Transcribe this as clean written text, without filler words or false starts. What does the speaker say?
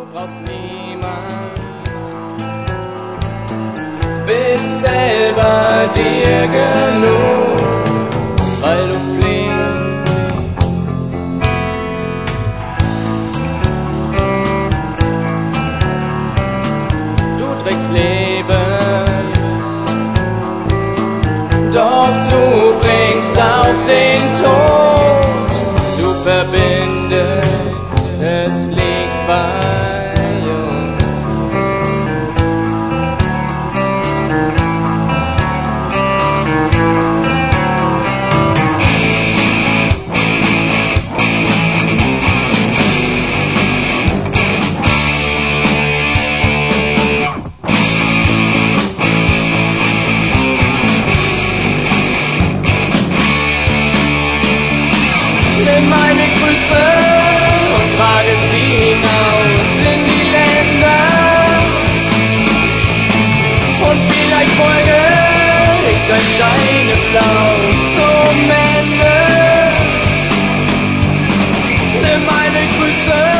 brauchst niemand, bist selber dir genug, weil du fliegst. Du trägst Leben, doch du bringst auch den Tod. Du verbindest, es liegt bei uns. Nimm meine Grüße und trage sie hinaus in die Länder. Und vielleicht folge ich euch deinem Lauf zum Ende. Nimm meine Grüße